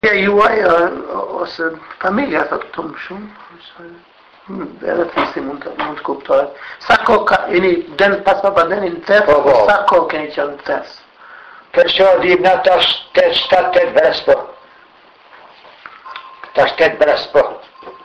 juaj ose familiát adtam schon. Relativ mund kuptovat. Sako ini den pasaba den in tef, sako kenichan tef. Perciò divna state braspo. State braspo.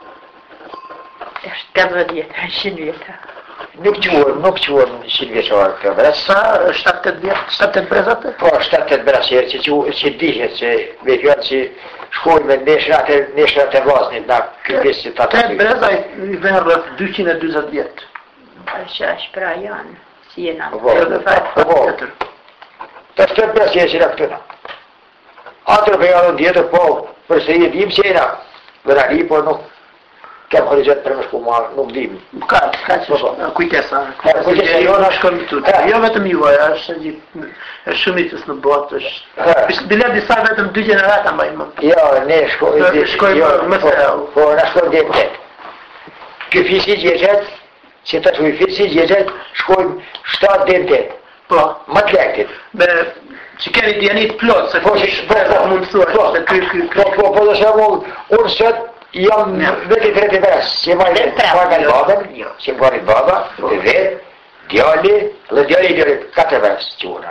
Stavadiet, Silvieta. Nukčuor Silvieta brasa. State brezate? Po, state brasa, ci dice, ci vediamo shkojme neshrate vaznit na kërkesë të atë. Te breza I vjen rreth 240 vjet. Është pra janë, si jena. Po. Të brezë që na këtu. Atër për janë djetër po, përse I dim që jena. Vërali, po nuk kem horizont për më shku marë, nuk dim. Ka kujtesa. Kujtesa jo në shkëm të të. Jo vetëm juaj, është shumitës në botë, është bilet disa vetëm 2 generata mbaj më. Jo, ne shkojmë më thellë. Po, në shkojmë dhe të. Kë fisi gjeqet, që të të fisi gjeqet, shkojmë 7 dhe të. Po. Më të lektit. Që keni djenit plot, se kështë mundësua. Po, dhe shemull, unë sot, jam vetë 30 vjeç, që më letë pagal babën, që më gërit baba, vetë, djali, dhe djali 4 vjeç qura.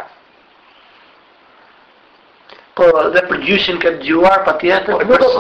Po, dhe për gjyshin këtë gjuar, pa tjetër?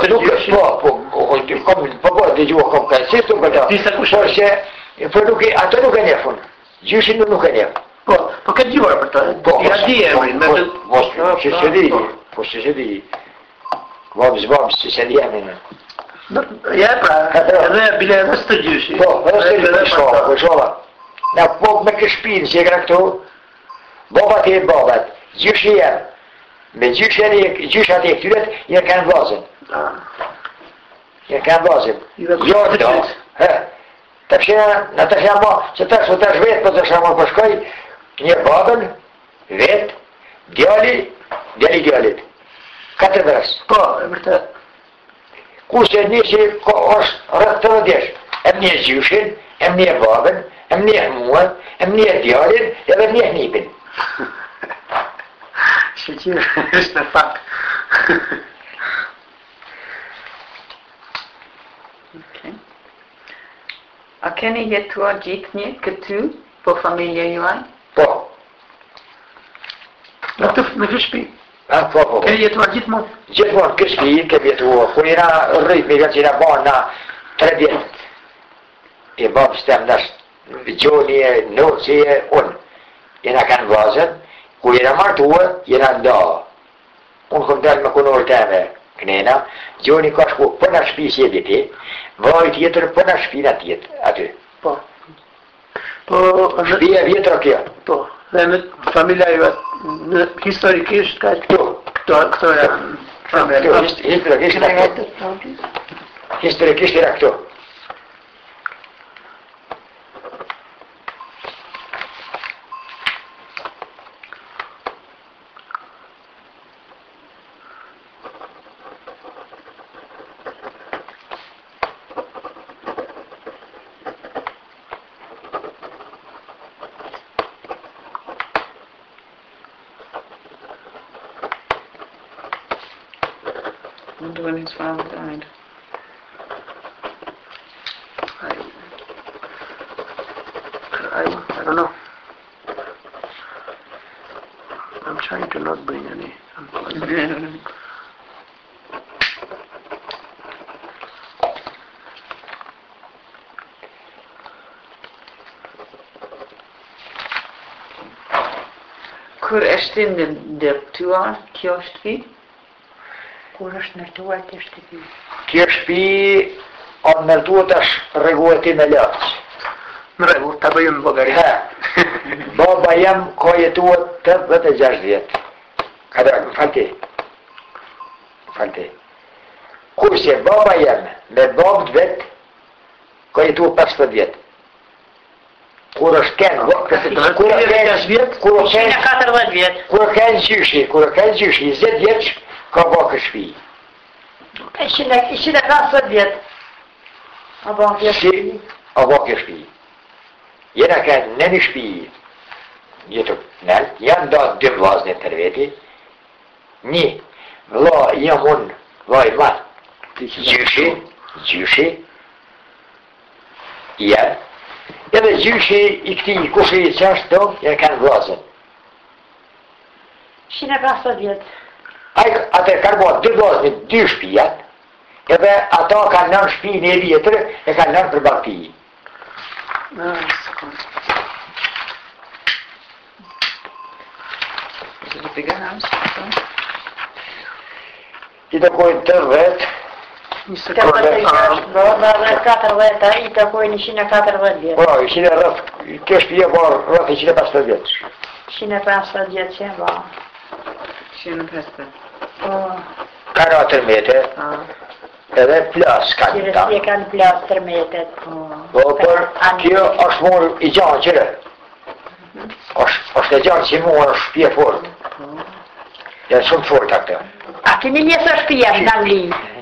Po, dhe gjuar kom ka, si të këta, por që, për nuk e, ato nuk e njefun, gjyshin nuk e njefun. Po, këtë gjuar për të, ja di e mërin, me të... Po, që se di, vabës, që se di e mërin. Ja, pra, edhe bile edhe së të gjyshi. Po, edhe së të shola. Në po me këshpinë që e këra këtu, babat e babat, gjyshi jenë, me gjyshat e këtyret, jenë kanë vazën. Jenë kanë vazën. Jo, të pëshina, në të shama, që të shë vetë, për të shama përshkoj, një babën, vetë, djalit. 4 vërës. Po, e mërtet. Kusë një që është rrëth të vëdesh, em një gjyshin, em një babën, em një muën, em një djallin, edhe një nipin. Shqyqirë, është në fakt. A keni jetuar gjithë një këtu, po familje juaj? Po. Në këtë shpi? Po. Keni jetuar gjithmonë? Gjithmonë, këshpi, kemi jetuar. Kër jena rrit, me që jena banë na 3 vjetë. E babës të më nështë, gjoni e, nëci e, unë. Jena kanë vazën, kër jena martua, jena nda. Unë këm dalë me kunor të me kënena, gjoni ka shku për në shpi si e diti, vaj tjetër për në shpi në tjetë, aty. Po. Shpi e vjetër o kjo. Po. Dhe në familja ju në historikisht ka këto janë familja. Historikisht era këto. When his father died. I don't know. I'm trying to not bring any. Kur është ndërtuar kjo shtëpi? Kur është ndërtuar kjo shtëpi? Kjo shtëpi o ndërtuar është rregullati me laç. Në rregull, ta bëjmë në Bullgari. Baba jam ka jetuar 86 vjet. Falti. Kurse baba jam me babët vet ka jetuar 50 vjet. Kur është kënë, kur kënë gjyshi, 20 vjeç, ka bakë shpi. Ishin e 50 vjet. A bakë shpi? A bakë shpi. Jena kënë në një shpi, janë da 2 vazne të veti, një, vla jam unë vojma, gjyshi, ja, edhe gjyshi I këtij kushi që është do, ja kanë vllazën. 150 vjet. Atë kanë bërë 2 vllazë, 2 shtëpia, edhe ata kanë nën shtëpinë e vjetër, e kanë nën për ballti. I të kojnë të vet, I të kojnë 140 vjet. Po, ishine rrëth, kjo shtëpia bërë rrëth 150 vjet. 150 vjet që e bërë. 150. Po. Kanë 4 metre, edhe plas kanë ta. Qire si kanë plas 3 metet. Po, por kjo është mor I gjanë qire. është e gjanë që mua është shtëpia fort. Janë shumë fort atë. A keni njësë shtëpia në Angli?